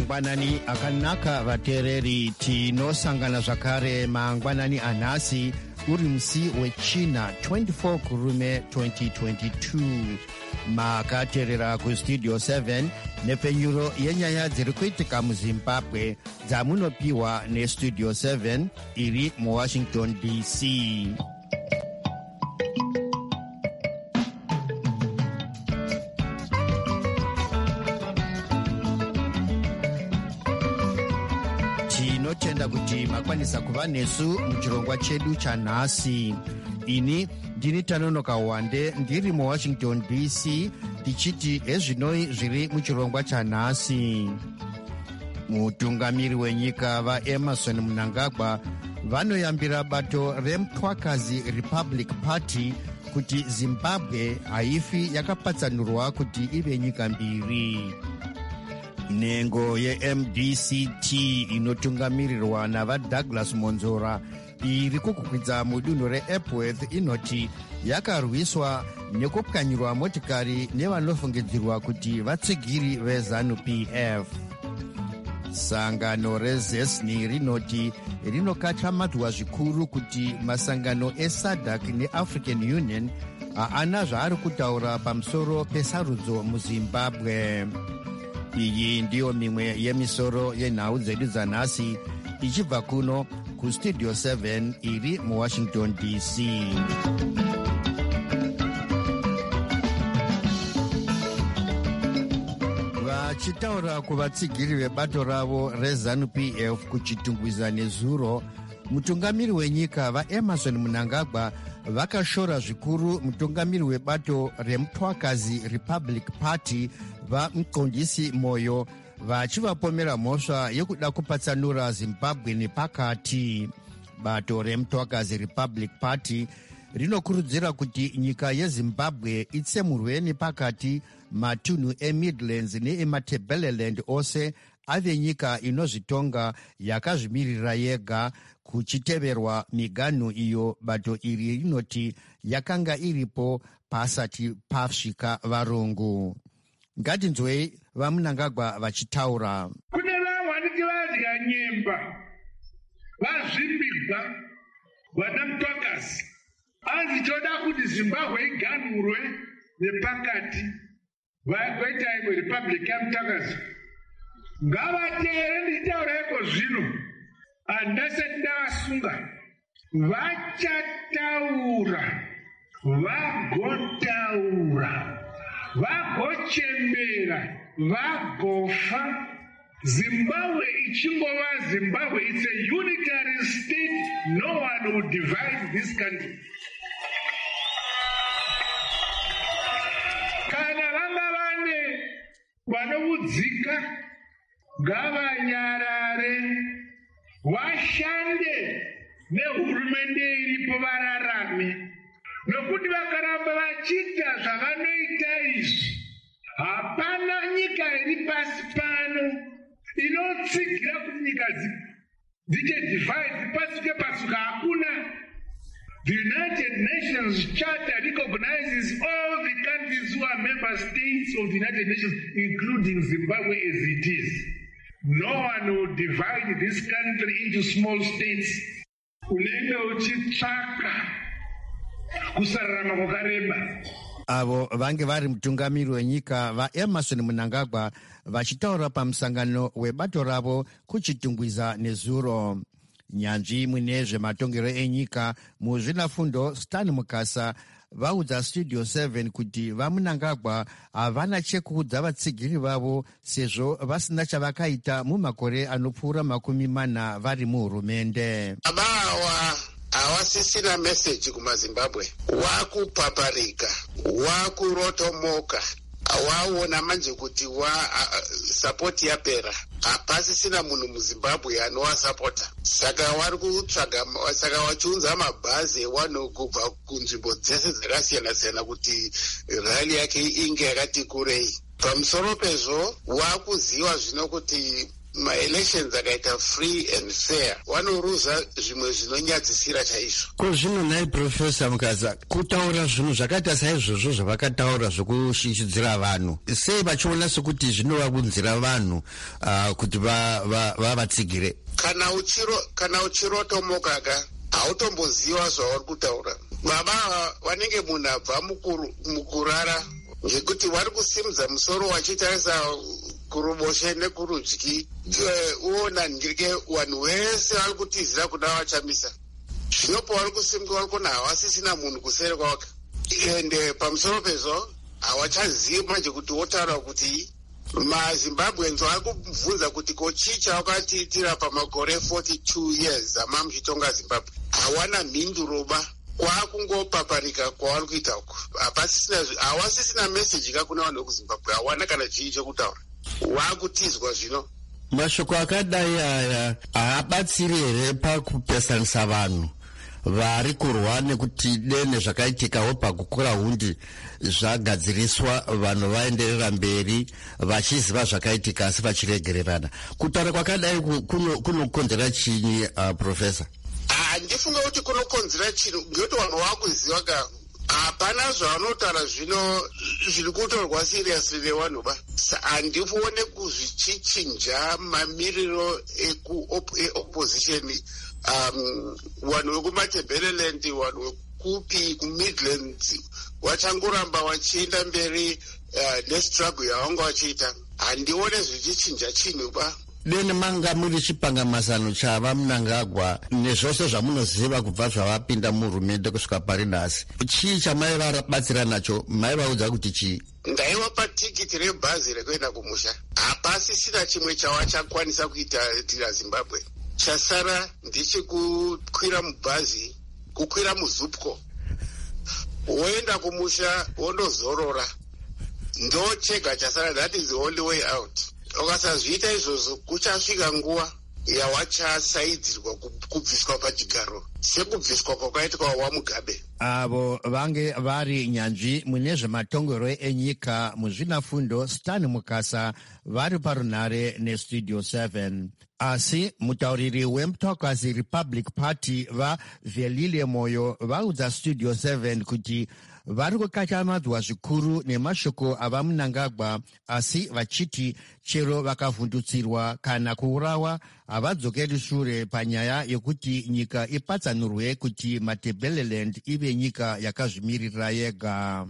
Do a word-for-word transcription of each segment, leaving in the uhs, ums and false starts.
mangwanani akanaka vateereri, tinosangana zvakare mangwanani anhasi uri musi wechina twenty-four kurume twenty twenty-two. Makateerera kustudio seven nepfenyuro yenyaya dziri kuitika muzimbabwe dzamunopiwa nestudio seven iri muwashington D C. Tinotenda kuti makwanisa kuva nesu muchirongwa chedu chanhasi. Ini ndini Tanonoka Wande ndiri muwashington D C tichiti ezvinoi zviri muchirongwa chanhasi. Mutungamiri wenyika vaEmerson Mnangagwa vanoyambira bato reMtwakazi Republic Party kuti Zimbabwe haifi yakapatsanurwa kuti ive nyika mbiri. Nhengo ye-M D C T inotungamirirwa navaDouglas Monzora iri kukukwidza mudunhu reEpworth inoti yakarwiswa nekupwanyirwa motikari nevanofungidzirwa kuti vatsigiri veZANU-P F. Sangano reZESNI rinoti rinokatramadzwa zvikuru kuti masangano eSADC neAfrican Union haana zvaari kutaura pamusoro pesarudzo muZimbabwe. Iyi ndiyo mimwe yemisoro yenhau dzedu dzanhasi ichibva kuno kustudio seven iri muwashington D C. Vachitaura kuvatsigiri vebato ravo reZANU-P F kuchitungwiza nezuro, mutungamiri wenyika vaEmerson Mnangagwa vakashora zvikuru mutungamiri webato reMtwakazi Republic Party vaMqondisi Moyo vachivapomera mhosva yekuda kupatsanura Zimbabwe nepakati. Bato reMtwakazi Republic Party rinokurudzira kuti nyika yeZimbabwe itsemurwe nepakati, matunhu eMidlands neeMatabeleland ose ave nyika inozvitonga yakazvimirira yega, kuchiteverwa miganhu iyo bato iri rinoti yakanga iripo pasati pasvika varungu. Ngatinzwei vaMnangagwa vachitaura. Kune vamwe vanoti vadya nyemba vazvimbigwa vana Mtwakazi anzi toda kuti Zimbabwe iganhurwe nepakati vaita imwe Republic yaMtwakazi. Ngavateere nditaureko zvino, handasati ndavasunga. Vachataura, vagotaura, vagochembera, vagofa. Zimbabwe ichingova Zimbabwe, it's a unitary state. No one will divide this country. Kana vanga vane vanovudzika ngavanyarare, vashande nehurumende iripo vararame, nokuti vakaramba vachiita zvavanoita izvi, hapana nyika iri pasi pano inotsigira kuti nyika dziche divide pasuke pasuka. Hakuna. The United Nations Charter recognizes all the countries who are member states of the United Nations, including Zimbabwe as it is. No one will divide this country into small states. Unenge uchitsvaka kusararama kwakareba. Avo vange vari mutungamiri wenyika vaEmerson Mnangagwa vachitaura pamusangano webato ravo kuchitungwiza nezuro. Nyanzvi mune zvematongero enyika muzvinafundo Stan Mukasa vaudza studio seven kuti vaMnangagwa havana chekuudza vatsigiri vavo sezvo vasina chavakaita mumakore anopfuura makumi mana vari muhurumende. Abawa havasisina meseji kumaZimbabwe, wakupaparika, wakurotomoka, waona manje kuti wa uh, sapoti yapera, hapasisina munhu muZimbabwe anovasapota. Saka vari kutsvaga, saka vachiunza mabhazi ewanhu kubva kunzvimbo dzese dzakasiyana siyana kuti rali yake inge yakati kurei. Pamusoro pezvo wakuziva zvino kuti maelections akaita free and fair vanoruza zvimwe zvinonyadzisira chaizvo. Ko zvino nai Profesa Mukasa, kutaura zvinhu zvakaita saizvozvo zvavakataura zvokushishidzira vanhu, sei vachiona sekuti zvinovabunzira vanhu uh, kuti vavatsigire? Kana uchiro kana uchirotomoka ka hautomboziva zvauri kutaura. Baba vanenge munhu abva mukurara ngekuti vari kusimudza musoro vachitarisa kuruboshe nekurudyi, uona ngirike vanhu vese vari kutizira kuna vachamisa. Zvinopo vari kusimuka vari kuona havasisina munhu kusere kwake, ende pamusoro pezvo havachazivi manje kuti wotaura kuti maZimbabweans vari kubvunza kuti kochicha wakatiitira pamakore forty-two years amamuchitonga Zimbabwe. Hawana mhinduroba, kwakungopaparika kwavari kuita uku. Havasisina meseji kakuna vanhu vekuzimbabwe, hawana kana chii chekutaura. Wakutizwa zvino. Mashoko akadai aya haabatsiri here pakupesanisa vanhu vari kurwa nekuti dene zvakaitikawo pakukura hundi zvagadziriswa, vanhu vaenderera mberi vachiziva zvakaitika asi vachiregererana. Kutaura kwakadai kunokonzera chinyi, uh, Profesa? Handifunga kuti kunokonzera chinhu ngekuti vanhu vakuziva ka hapana zvavanotaura zvino zviri kutorwa seriously nevanhu ba. Handione kuzvichichinja mamiriro eopposition, um, vanhu vekumaTebeleland, vanhu vekupi kuMidlands vachangoramba vachienda mberi uh, nestruggle yavanga vachiita. Handione zvichichinja chinhu ba. Dene manga muri chipangamazano chava Mnangagwa nezvose zvamunoziva kubva zvavapinda muhurumende kusvika pari nhasi, chii chamaivabatsira nacho? Maivaudza kuti chii? Ndaivapa tikiti rebhazi rekuenda kumusha. Hapasisina chimwe chavachakwanisa kuitira Zimbabwe. Chasara ndechekukwira mubhazi, kukwira muzupco, woenda kumusha wondozorora. Ndo chega chasara. That is the only way out. Ukasazviita izvozvo kuchasvika nguva yawachasaidzirwa kubviswa pachigaro sekubviswa kwakaitwa waMugabe. Avo vange vari nyanzvi mune zvematongero enyika muzvinafundo Stan Mukasa vari parunhare neStudio seven. Asi mutauriri weMutaukazi Republic Party vaVelile Moyo vaudza Studio seven kuti vari kukachamadzwa zvikuru nemashoko avaMnangagwa, asi vachiti chero vakavhundutsirwa kana kuurawa havadzokeri shure panyaya yekuti nyika ipatsanurwe kuti maTebeleland ive nyika yakazvimirira yega.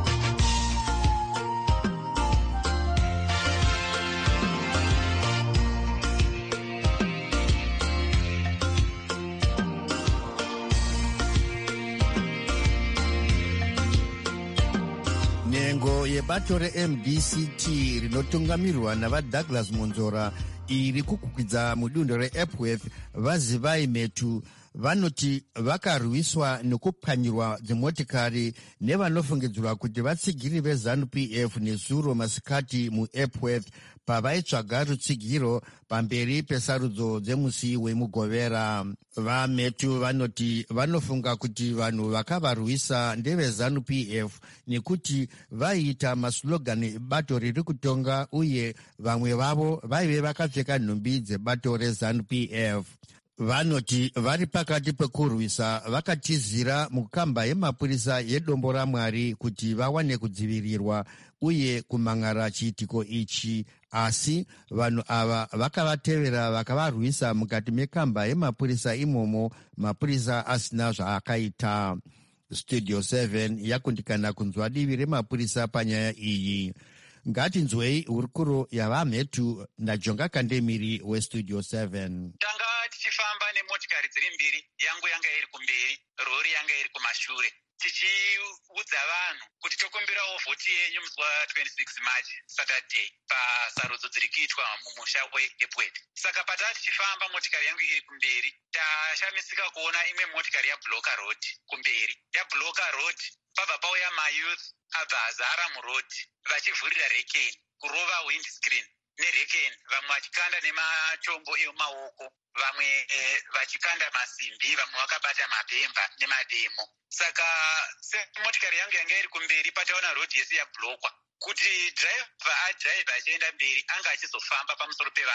Nyengo yebato reM D C T rinotungamirwa navaDouglas Monzora iri kukukwidza mudundo reEpworth vaZivai Metu vanoti vakarwiswa nekupwanyirwa dzimotikari nevanofungidzirwa kuti vatsigiri veZANU-P F nezuro masikati muEpworth pavaitsvaga rutsigiro pamberi pesarudzo dzemusi wemugovera. VaMetu vanoti vanofunga kuti vanhu vakavarwisa ndeveZANU-P F nekuti vaiita maslogani ebato riri kutonga uye vamwe vavo vaive vakapfeka nhumbi dzebato reZANU-P F. Vanoti vari pakati pekurwisa vakatizira mukamba yemapurisa yedombo raMwari kuti vawane kudzivirirwa uye kumangara chiitiko ichi, asi vanhu ava vakavatevera vakavarwisa mukati mekamba yemapurisa imomo, mapurisa asina zvaakaita. Studio seven yakundikana kunzwa divi remapurisa panyaya iyi. Ngatinzwei hurukuro yavaMetu naJonga Kandemiri weStudio seven. Tichifamba nemotikari dziri mbiri, yangu yanga iri kumberi, rori yanga iri kumashure, tichiudza vanhu kuti tokumbirawo vhoti yenyu musi wa26 March Saturday pasarudzo dziri kuitwa mumusha weEpworth. Saka patava tichifamba motikari yangu iri kumberi, tashamisika kuona imwe motikari yabloka road kumberi, yabloka road, pabva pauya mayouth abva azara murodhi vachivhurira rekeni kurova windscreen nerekeni, vamwe vachikanda nematombo emaoko, vamwe eh, vachikanda masimbi, vamwe vakabata mabhemba nemademo. Saka semotikari yangu yanga iri kumberi pataona rodhi yese yablokwa kuti driver adrive achienda mberi anga achizofamba pamusoro pevanhu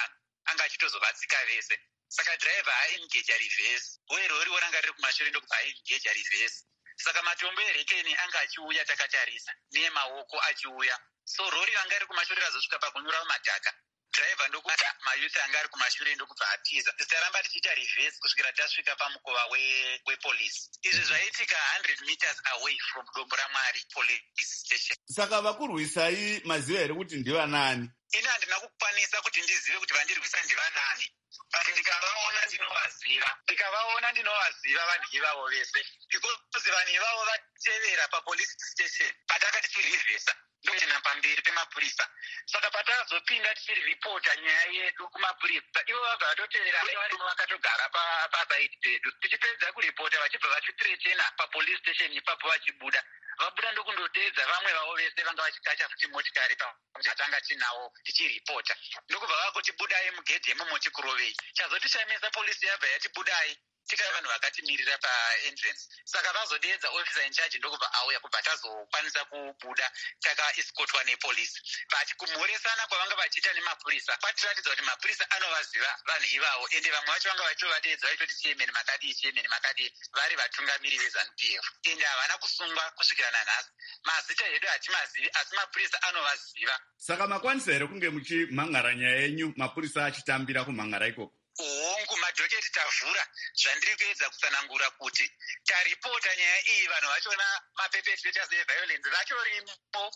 anga achitozovatsika vese. Saka driver aengeja reverse, uye rori ranga riri kumashure ndokubva aengeja reverse. Saka matombo erekeni anga achiuya takatarisa nemaoko achiuya. So rori ranga riri kumashure razosvika pakunyura madhaka. Driver ndokubva mayuth anga ari kumashure ndokubva atiza. Tisaramba tichiita reverse kusvikira tasvika pamukova wepolisi. Izvi zvaitika one hundred meters away from Dombo raMwari police station. Saka vakurwisai maziva here kuti ndivanani? Ini handina kukwanisa kuti ndizive kuti vandirwisa ndivanani. But ndikavaona ndinovaziva. Ndikavaona ndinovaziva vanhu ivavo vese. Because vanhu ivavo vatevera papolice station patakati tichirivhesa. Ndochena pamberi pemapurisa. Saka patazopinda tichiripota nyaya yedu kumapurisa, ivo vabva vatotevera varimo vakatogara pasaidi pedu. Tichipedza kuripota vachibva vachitiretena papolice station ipapo vachibuda. Vabuda ndokundotedza vamwe vavo vese vanga vachikacha futi motikari patanga tinavo tichiripota. Ndokubva vakutibudai mugedhe mochikurovei. Chazotishamisa polisi yabva yatibudai. Tika vanhu vakatimirira paentrance. Saka vazodedza officer in charge ndokubva auya kubva tazokwanisa kubuda takaescortwa nepolisi. But kumhoresana kwavanga vachiita nemapurisa kwatiratidza kuti mapurisa anovaziva vanhu ivavo, ende vamwe vacho vanga vachitovadedza vachitoti chairman makadii chairman makadii vari vatungamiri veZANU P F. Ende havana kusungwa kusvikira nanhasi. Mazita edu hatimazivi asi mapurisa anovaziva. Saka makwanisa here kunge muchimhan'ara nyaya yenyu mapurisa achitambira kumhan'ara ikoko? Hongu madhoketi tavhura zvandiri kuedza kutsanangura kuti taripota nyaya iyi vanhu vachona maperpetrators eviolence vachorimo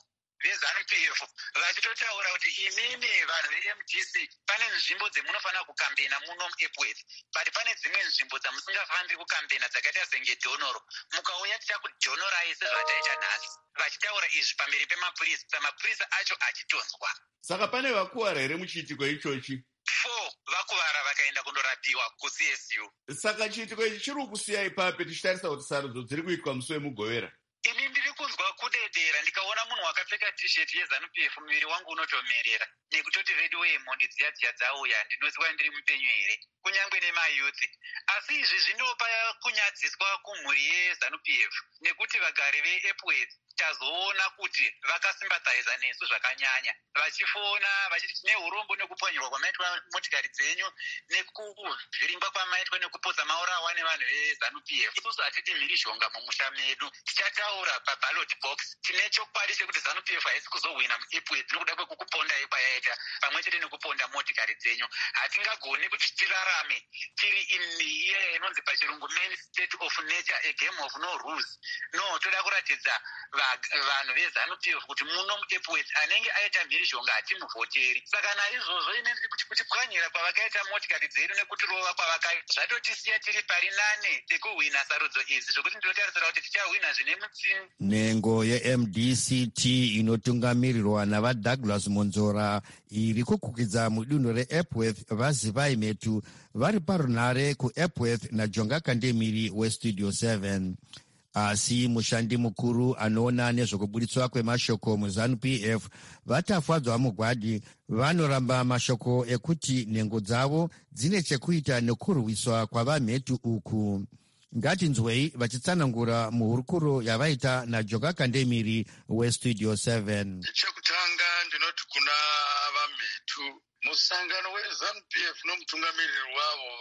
veZANU P F vachitotaura kuti imimi vanhu ve-M D C pane nzvimbo dzemunofanira kukambena muno muEpworth, but pane dzimwe nzvimbo dzamusingafaniri kukambena dzakaita senge Donoro. Mukauya tichakudhonorai sezvataita nhasi. Vachitaura izvi pamberi pemapurisa, mapurisa acho achitonzwa. Saka pane vakuwara here muchiitiko ichochi? Four vakuvara vakaenda kundorapiwa ku-C S U. Saka chiitiko ichi chiri kusiya ipape tichitarisa kuti sarudzo dziri kuitwa musi wemugovera. Ini ndiri kunzwa kudedera ndikaona munhu wakapfeka t-shirt yeZANU P F muviri wangu unotomerera nekutoti redu weimondi dziya dziya dzauya ndinoziva ndiri mupenyu here kunyangwe nemayuthi. Asi izvi zvinopa kunyadziswa kumhuri yeZANU P F nekuti vagari veEpworth tazoona kuti vakasimbadzaiza nesu zvakanyanya, vachifona vachiti tine urombo nekuponyerwa kwamaitwa motikari dzenyu nekuvhiringwa kwamaitwa nekupodza maurawa nevanhu veZANU P F. Isusu hatidi mhirizhonga mumusha medu. Tichataura paballot box. Tine chokwadi chekuti ZANU P F haisi kuzohwina muEpworth nekuda kwekukupondai kwayaita pamwe chete nekupondwa motikari dzenyu. Hatingagoni kuti tirarame tiri in iya inonzi pachirungu main state of nature, a game of no rules. No, toda kuratidza vanhu veZANU P F kuti muno muEpworth anenge aita mhirizhonga hatimuvhoteri. Saka naizvozvo ine kutipwanyira kwavakaita motikari dzedu nekutirova kwavakaita zvatotisiya tiri pari nane tekuhwina sarudzo idzi zvokuti ndinotarisira kuti tichahwina zvine mutsini. Nhengo ye-M D C T inotungamirirwa navaDouglas Monzora iri kukukidza mudunhu reEpworth vazivai metu vari parunhare kuEpworth naJonga Kandemiri weStudio seven. Asi mushandi mukuru anoona nezvokubuditswa kwemashoko muZANU P F vatafadzwa mugwadi vanoramba mashoko ekuti nhengo dzavo dzine chekuita nekurwiswa kwavamhetu uku. Ngatinzwei vachitsanangura muhurukuro yavaita naJonga Kandemiri weStudio seven. Chekutanga ndinoti kuna vamhetu musangano weZANU P F nomutungamiriri wavo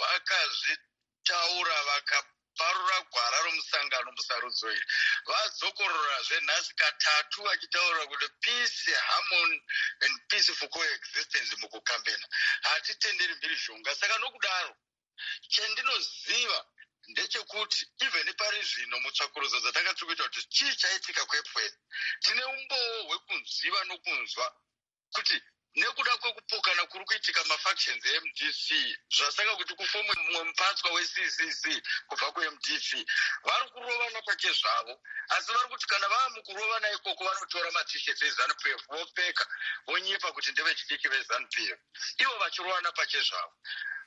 vakazvitaura vaka parura gwara romusangano musarudzo iri. Vadzokororazve nhasi katatu vachitaura kuti peace, harmony and peaceful coexistence mukukambena. Hatitenderi mhirizhonga. Saka nokudaro chendinoziva ndechekuti even pari zvino mutsvakurudzo dzatakatiri kuita kuti chii chaitika kuEpworth tine umboo hwekunziva nokunzwa kuti nekuda kwekupokana kuri kuitika mafactions e-M D C zvasaka kuti kufomwe mumwe mupatswa we-C C C kubva ku-M D C vari kurovana pake zvavo, asi vari kuti kana vava mukurovana ikoko vanotora matisheti eZANU P F vopfeka vonyepa kuti ndevechidiki veZANU P F, ivo vachirovana pake zvavo.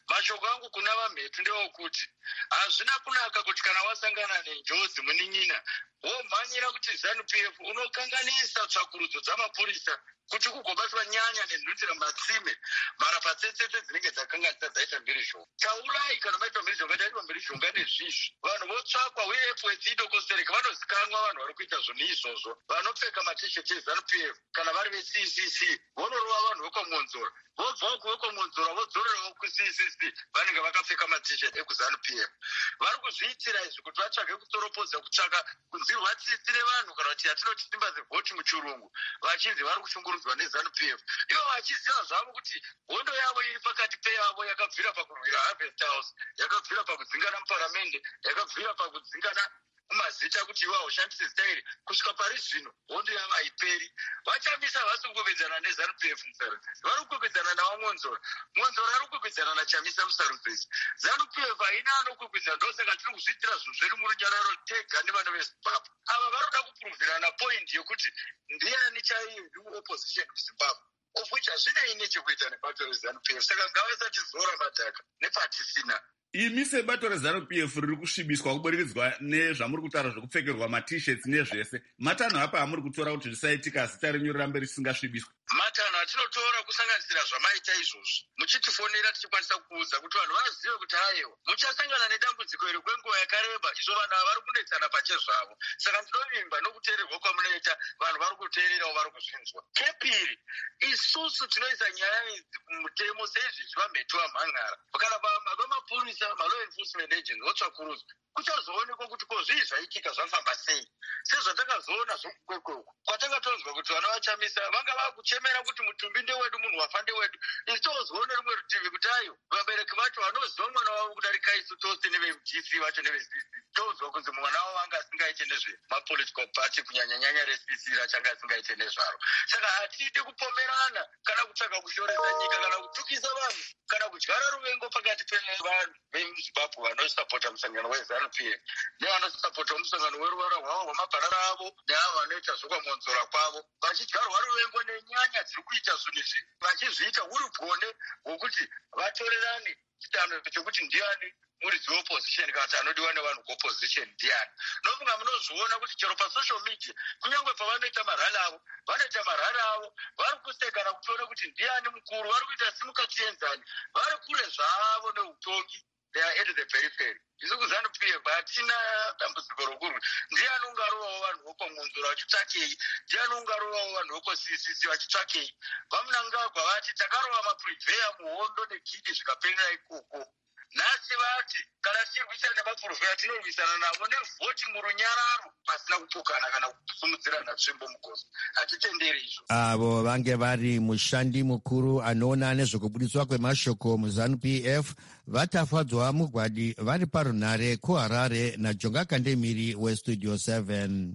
mashoko angu kuna vamhetu ndewokuti hazvina kunaka kuti kana wasangana nenjodzi munin'ina womhanyira kuti ZANU-P F unokanganisa tsvakurudzo dzamapurisa kuti kugobatwa nyanya nenhundira matsime mara patsetsetse dzinenge dzakanganisa dzaita mhirizhonga. Taurai kana maitwa mhirizhonga taitwa mhirizhonga nezvizvi. Vanhu votsvakwa uye efwedzi idokosereka vanozikanwa vanhu vari kuita zvinhu izvozvo vanopfeka matisheti eZANU-P F kana vari ve-C C C vonorova vanhu vekwaMonzora vobvawo kuvekwaMonzora vodzorerawo ku-C C C vanenge vakapfeka matisheti ekuZANU-P F. Vari kuzviitira izvi kuti vatsvage kutoropodza kutsvaka kunzirwa tsitsi nevanhu kana kuti yatinoti simba dzevhoti muchirungu vachinzi vari kushungurudzwa neZANU-P F. Ivo vachiziva zvavo kuti hondo yavo iri pakati peyavo yakabvira pakurwira Harvest House, yakabvira pakudzingana muparamende, yakabvira pakudzingana kumazita kuti iwa ushandise zita iri kusvika pari zvino hondo yavo haiperi. Vachambisa vasi kukwekedzana neZANU-P F musarudzisi, vari kukwekedzana nawaMonzora, Monzora ari kukwekedzana naChamisa musarudzisi. ZANU-P F haina anokwekvedza, ndosaka tiri kuzviitira zvinhu zvedu murunyararo tega nevana veZimbabwe. Ava varoda kupuruvhirana poindi yekuti ndiani chaiye opposition kuZimbabwe, of which hazvinei nechekuita nebato reZANU-P F. Saka ngavaisatizora madhaka nepatisina. Imi sebato reZANU-P F riri kusvibiswa kuburikidza nezvamuri kutaura zvokupfekerwa matisheti nezvese, matanho apa amuri kutora kuti zvisaitika zita renyu rirambe risingasvibiswa? Matanho atinotora kusanganisira zvamaita izvozvi, muchitifonera tichikwanisa kuudza kuti vanhu vazive kuti aiwa muchasangana nedambudziko iri kwenguva yakareba, izvo vanhu ava vari kunetsana pachezvavo. Saka ndinovimba nokuteererwa kwamunoita, vanhu vari kuteererawo vari kuzvinzwa. Chepiri, isusu tinoisa nyaya idzi kumutemo seizvizvi vamhetu vamhan'ara kana vamapurisa malaw enforcement agents votsvakurudzwa kuchazoonekwa kuti ko zvii zvaitika zvafamba sei, sezvatakazoona zvokukwekweku kwatangatonzwa kuti vana vaChamisa vanga vakuchemera kuti mutumbi ndewedu, munhu wafa ndewedu. Isi tozoone rumwe rutivi kuti ayo vabereki vacho vanoziva mwana wavo kudarika isu tose neve-G C vacho neve-C C tozwa kunzi mwana wavo anga asingaite nezvemapolitical party kunyanyanyanya re-C C rachanga asingaite nezvaro. Saka hatidi kupomerana kana kutsvaga kushoresa nyika kana kutukisa vanhu kana kudyara ruvengo pakati pevanhu vemuZimbabwe vanosapota musangano weZANU-P F nevanosapota musangano weruvara rwavo rwamabharara avo neavo vanoita zvokwaMonzora kwavo, vachidyarwa ruvengo nenyanya dziri kuita zvinhu izvi, vachizviita uri gone hwokuti vatorerane chitanho chokuti ndiani muridzi weopposition kana kuti anodiwa nevanhu kuopposition ndiani. Nofunga munozviona kuti chero pasocial media kunyange pavanoita marali avo vanoita marali avo vari kusekana kutiona kuti ndiani mukuru, vari kuita simukachienzani, vari kure zvavo neutongi, they are at the periphery. Isu kuZANU-P F hatina dambudziko rokurwi ndiani ungarovawo vanhu vokwaMonzora vachitsvakei, ndiani ungarovawo vanhu vokwa-C C C vachitsvakei. Vamunangagwa vati takarova mapurivheya muhondo negidi zvikaperera ikoko. Nhasi vati kana tirwisana nemapurivheya tinorwisana navo nevhoti murunyararo pasina kupokana kana kusumudzirana tsvimbo mugoso. Hatitenderi izvo. Avo vange vari mushandi mukuru anoona nezvokubudiswa kwemashoko muZANU-P F vatafadzwa mugwadi vari parunhare kuHarare naJonga Kandemiri weStudio seven.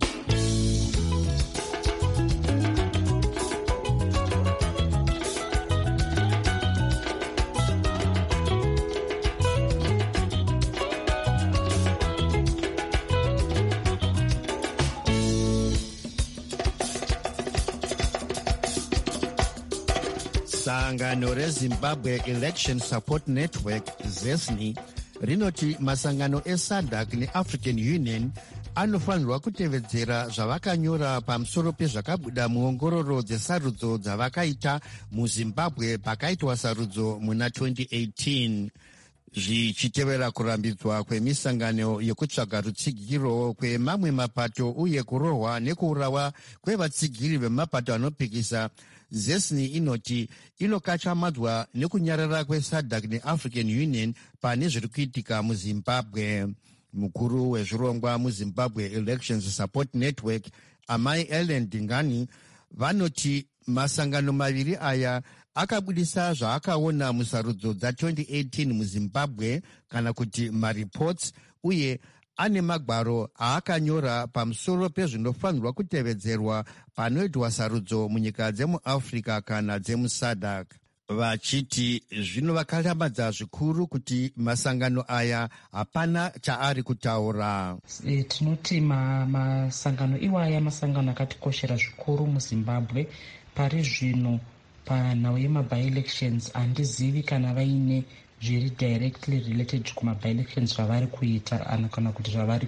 Sangano reZimbabwe Election Support Network ZESNI rinoti masangano eSADC neAfrican Union anofanirwa kutevedzera zvavakanyora pamusoro pezvakabuda muongororo dzesarudzo dzavakaita muZimbabwe pakaitwa sarudzo muna twenty eighteen, zvichitevera kurambidzwa kwemisangano yekutsvaga rutsigiro kwemamwe mapato uye kurohwa nekuurawa kwevatsigiri vemapato anopikisa. ZESNI inoti inokachamadzwa nekunyarara kweSADC neAfrican Union pane zviri kuitika muZimbabwe. Mukuru wezvirongwa muZimbabwe Elections Support Network Amai Ellen Dingani vanoti masangano maviri aya akabudisa zvaakaona musarudzo dza-twenty eighteen muZimbabwe kana kuti mareports, uye ane magwaro aakanyora pamusoro pezvinofanirwa kutevedzerwa panoitwa sarudzo munyika dzemuAfrica kana dzemuSADC, vachiti zvino vakaramadza zvikuru kuti masangano aya hapana chaari kutaura. E, tinoti ma, masangano iwaya masangano akatikoshera zvikuru muZimbabwe. Pari zvino panhau yemabi-elections handizivi kana vaine zviri directly related kumabi-elections zvavari kuita kana kuti zvavari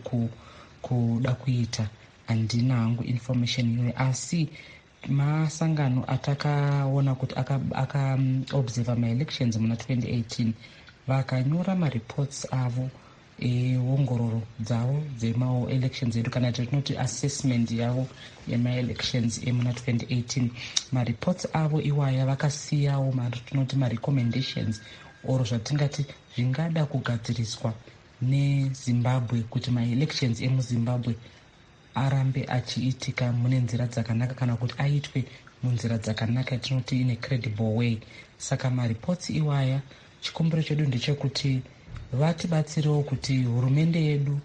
kuda kuita. Handina hangu information iyoyo, asi masangano atakaona kuti akaobserva aka ma-elections muna twenty eighteen vakanyora ma-reports avo eongororo dzavo dzema-elections edu kana tinoti assessment yavo yema-elections emuna twenty eighteen. Ma-reports avo iwaya vakasiyawo matinoti ma-recommendations oro zvatingati zvingada kugadziriswa nezimbabwe kuti ma-elections emuzimbabwe arambe achiitika mune nzira dzakanaka kana kuti aitwe munzira dzakanaka yatinoti in a credible way. Saka ma-reports iwaya chikumbiro chedu ndechekuti vatibatsirewo kuti hurumende yedu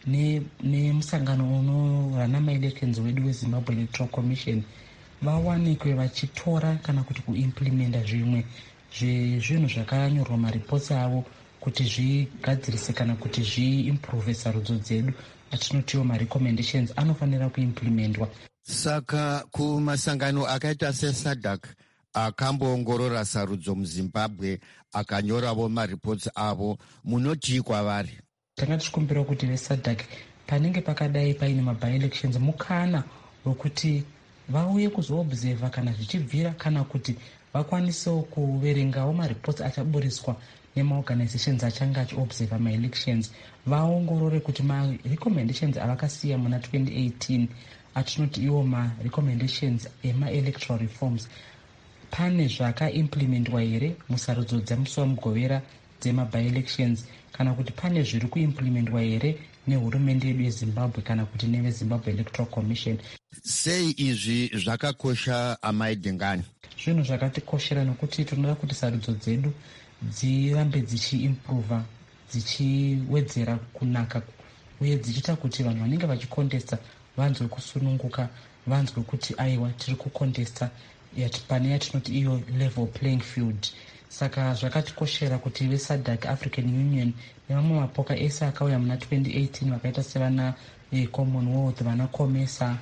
nemusangano ne unorana ma-elections wedu weZimbabwe Electoral Commission vawanikwe vachitora kana kuti kuimplementa zvimwe zvezvinhu zvakanyorwa ma-reports avo kuti zvigadzirise kana kuti zviimprove sarudzo dzedu atinotiwo ma-recommendations anofanira kuimplementwa. Saka kumasangano akaita seSADC akamboongorora sarudzo muZimbabwe akanyoravo ma-reports avo, munoti kwavari? Tanga tichikumbira kuti veSADC panenge pakadai paine mabi-elections mukana wekuti vauye kuzoobserva kana zvichibvira kana kuti vakwanisewo kuverengawo ma-reports achaburiswa nemaorganizations achange achiobserva ma-elections, vaongorore kuti ma-recommendations avakasiya muna twenty eighteen atinoti iwo ma-recommendations ema-electoral reforms pane zvakaimplementwa here musarudzo dzemusi mugovera dzemabi-elections kana kuti pane zviri kuimplementwa here nehurumende yedu yeZimbabwe kana kuti neveZimbabwe Electoral Commission. Sei izvi zvakakosha amai Dingani? Zvinhu zvakatikoshera nokuti tinoda kuti sarudzo dzedu dzirambe dzichiimprova, dzichiwedzera kunaka uye dzichiita kuti vanhu vanenge vachikontesta vanzwe kusununguka, vanzwe kuti aiwa tiri kukontesta pane yatinoti iyo level playing field. Saka zvakatikoshera kuti veSADC, African Union nevamwe mapoka ese akauya muna twenty eighteen vakaita sevana e, Commonwealth, vana Komesa,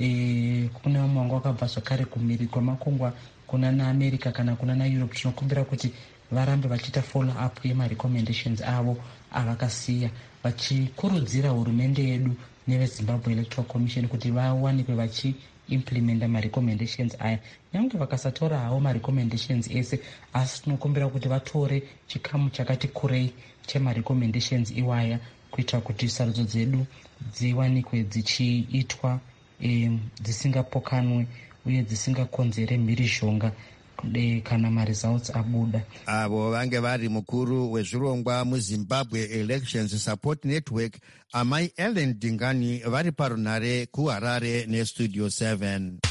e, kune vamwe vanga vakabva zvakare kumhiri kwemakungwa kuna naAmerica kana kuna naEurope. Tinokumbira kuti varambe vachiita follow up yema-recommendations avo avakasiya, vachikurudzira hurumende yedu neveZimbabwe Electoral Commission kuti vawanikwe vachiimplementa ma-recommendations aya. Nyange vakasatora havo ma-recommendations ese, asi tinokumbira kuti vatore chikamu chakati kurei chema-recommendations iwaya kuitira kuti sarudzo dzedu dziwanikwe dzichiitwa e, dzisingapokanwe uye dzisingakonzere mhirizhonga kana ma-results abuda. Avo vange vari mukuru wezvirongwa muZimbabwe Elections Support Network, amai Ellen Dingani, vari parunare kuHarare neStudio seven.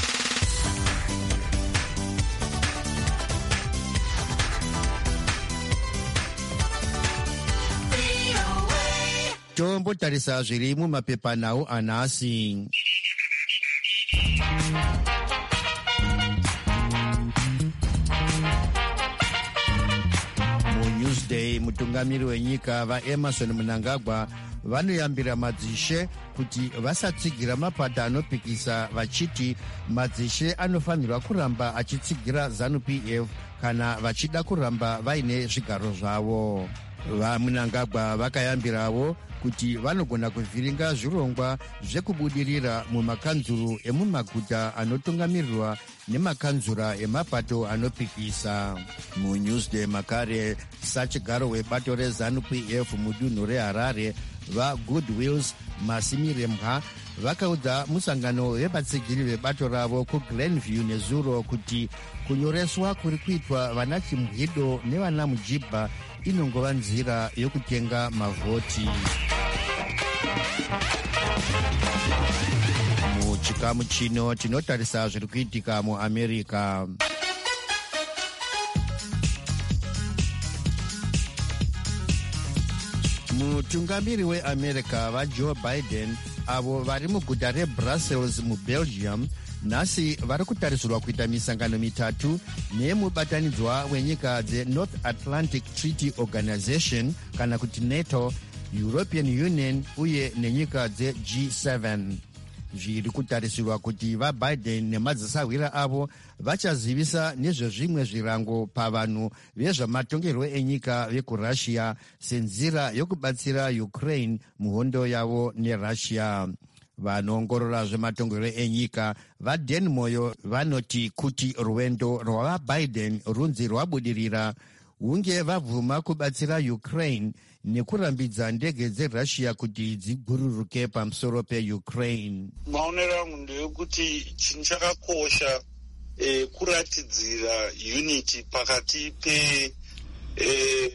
Tombotarisa zviri mumapepanhau anhasi. Newsday, mutungamiri wenyika vaEmerson Mnangagwa vanoyambira madzishe kuti vasatsigira mapadha anopikisa, vachiti madzishe anofanirwa kuramba achitsigira ZANU-P F kana vachida kuramba vaine zvigaro zvavo. VaMnangagwa vakayambirawo kuti vanogona kuvhiringa zvirongwa zvekubudirira mumakanzuru emumaguta anotungamirirwa nemakanzura emapato anopikisa. MuNewsday makare, sachigaro webato reZANU-P F mudunhu reHarare, vaGoodwills Masimiremha vakaudza musangano wevatsigiri vebato ravo kuGlenview nezuro kuti kunyoreswa kuri kuitwa vana Chimhido nevana Mujibha inongova nzira yokutenga mavhoti. Muchikamu chino tinotarisa zviri kuitika muAmerica. Mutungamiri weAmerica vaJoe Biden avo vari muguta reBrussels muBelgium nhasi vari kutarisirwa kuita misangano mitatu nemubatanidzwa wenyika dzeNorth Atlantic Treaty Organization kana kuti NATO, European Union uye nenyika dzeG seven. zviri kutarisirwa kuti vaBiden nemadzisawira avo vachazivisa nezvezvimwe zvirango pavanhu vezvamatongerwo enyika vekurussia senzira yokubatsira Ukraine muhondo yavo neRussia. Vanoongorora zvematongerwo enyika vaDan Moyo vanoti kuti rwendo rwavaBiden runzi rwabudirira hunge vabvuma kubatsira Ukraine nekurambidza ndege dzeRussia kuti dzibhururuke pamusoro peUkraine. Maonero angu ndeyekuti chinhu chakakosha eh, kuratidzira unity pakati pe eh,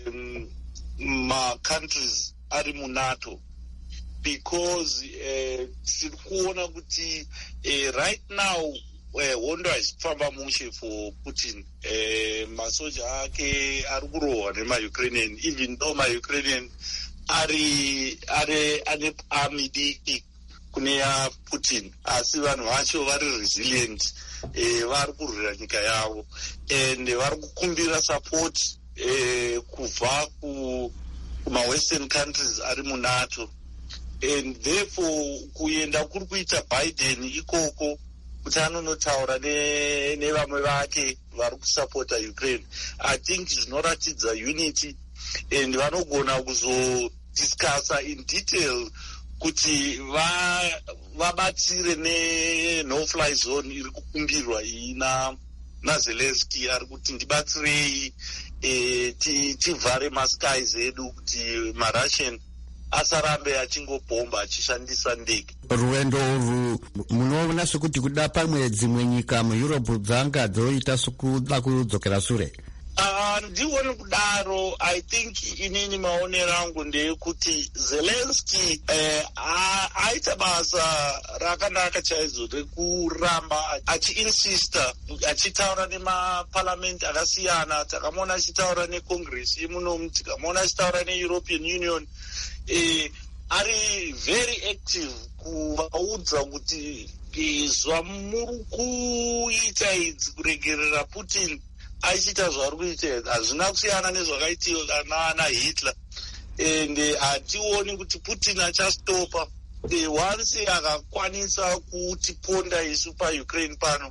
ma-countries ari muNATO, because eh, tiri kuona kuti eh, right now hondo haisifamba mushe for Putin. Eh, masoja ake ari kurohwa nema-Ukrainian, even though ma-Ukrainian ari ari ane army diki kune ya Putin, asi vanhu vacho vari resilient, eh, vari kurwira nyika yavo and vari kukumbira support eh, kubva kuma-Western countries ari muNATO, and therefore kuenda kuri kuita Biden ikoko kuti anonotaura nevamwe vake vari kusapota Ukraine, I think zvinoratidza unity, and vanogona kuzodiscussa in detail kuti vabatsire ne-no-fly zone iri kukumbirwa iyi naZelensky ari kuti ndibatsirei eh, tivhare maskies edu kuti maRussian asarambe achingobhomba achishandisa ndege. Rwendo urwu munoona sekuti kuda pamwe dzimwe nyika muEurope dzanga dzoita sekuda kudzokera sure? Uh, ndione kudaro. I think inini maonero angu ndeyekuti Zelensky eh, aita basa rakanaka chaizvo rekuramba achiinsista achitaura nemaparliament akasiyana. Takamona achitaura necongress yemunomu, tikamuona achitaura neEuropean Union. Eh, ari very active kuvaudza kuti eh, zvamuri kuita idzi kuregerera Putin aichita zvari kuita hazvina kusiyana nezvakaitika nana Hitler, and hationi kuti Putin achastopa. Eh, once akakwanisa kutiponda isu paUkraine pano,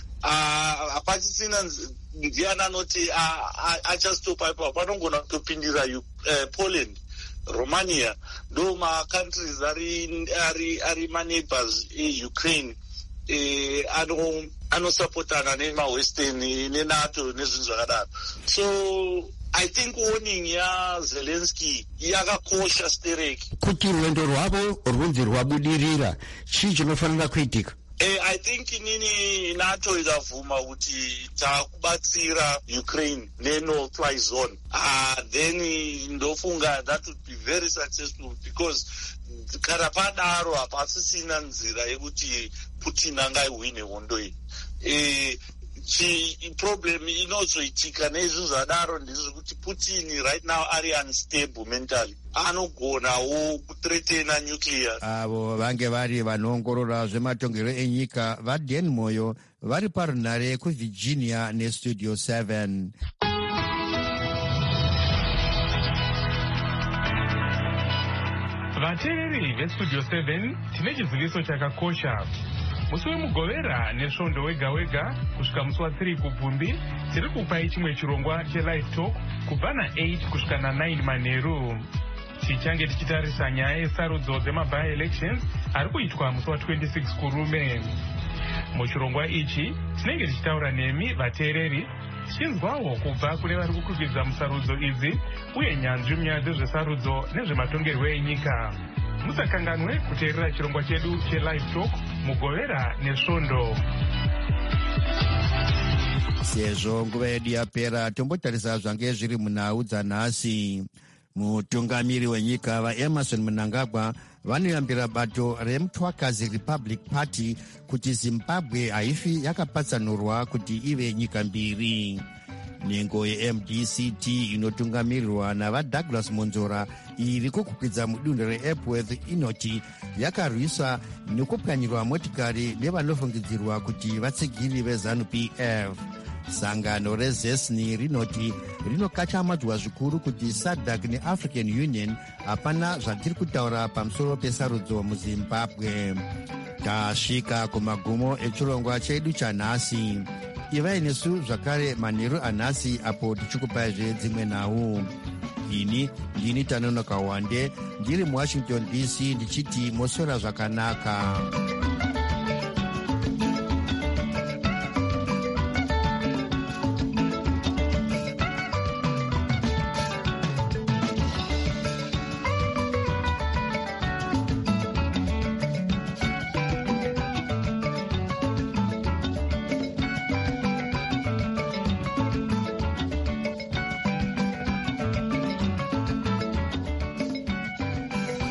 hapachisina ndiani anoti achastopa ipapo. Panogona kutopindira uh, Poland, Romania, ndo ma-countries ari, ari, ari ma-neighbors e-Ukraine eh, ano anosapotana nema-Western neNATO nezvinhu zvakadaro. So I think warning ya Zelensky yakakosha stereki. Kuti rwendo rwavo rwunzi rwabudirira, chii chinofanira kuitika? Eh, I think inini NATO ikavhuma kuti takubatsira Ukraine ne-no-fly zone, ah, then ndofunga that would be very successful, because kana padaro hapasisina nzira yekuti Putin angaiwine hondo iyi. Eh, problem inozoitika nezvinhu zvadaro ndezvekuti Putin right now ari unstable mentally, anogonawo kuthreatena nuclear. Avo vange vari vanoongorora zvematongerwo enyika vaDan Moyo vari parunhare kuVirginia neStudio seven. Vateereri veStudio seven, tine chiziviso chakakosha. Musi wemugovera nesvondo wega wega kusvika musi wathiri kubvumbi tiri kupai chimwe chirongwa chelive talk kubva na-eight kusvika na-nine manheru. Tichange tichitarisa nyaya yesarudzo dzemaby elections ari kuitwa musi wa-twenty-six kurume. Muchirongwa ichi tinenge tichitaura nemi vateereri tichinzwawo kubva kune vari kukwikwidzwa musarudzo idzi uye nyanzvi munyaya dzezvesarudzo nezvematongerwo enyika. Musakanganwe kuteerera chirongwa chedu chelive talk mugovera nesvondo. Sezvo nguva yedu yapera, tombotarisa zvange zviri munhau dzanhasi. Mutungamiri wenyika vaEmerson Mnangagwa vanoyambira bato reMutwakazi Republic Party kuti Zimbabwe haifi yakapatsanurwa kuti ive nyika mbiri. Nhengo yeM D C T inotungamirirwa navaDouglas Monzora iri kukwidza mudunhu reEpworth inoti yakarwisa nekupwanyirwa motikari nevanofungidzirwa kuti vatsigiri veZANU P F. sangano rezesni rinoti rinokachamadzwa zvikuru kuti sadc neafrican union hapana zvatiri kutaura pamusoro pesarudzo muzimbabwe. Tasvika kumagumo echirongwa chedu chanhasi. Ivai nesu zvakare manheru anhasi apo tichikupaizve dzimwe nhau. Ini ndini Tanonoka Wande ndiri muWashington D C ndichiti mosora zvakanaka.